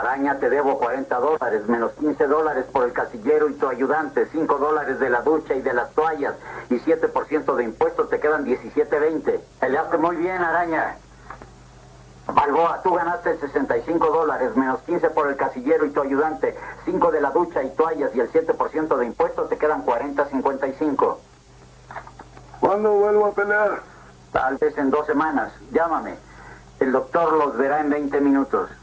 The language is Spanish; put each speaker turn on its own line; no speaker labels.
Araña, te debo $40, menos $15 por el casillero y tu ayudante, $5 de la ducha y de las toallas, y 7% de impuestos, te quedan $17.20. Peleaste muy bien, Araña. Balboa, tú ganaste $65, menos 15 por el casillero y tu ayudante, 5 de la ducha y toallas y el 7% de impuestos, te quedan $40.55.
¿Cuándo vuelvo a pelear?
Tal vez en 2 semanas. Llámame. El doctor los verá en 20 minutos.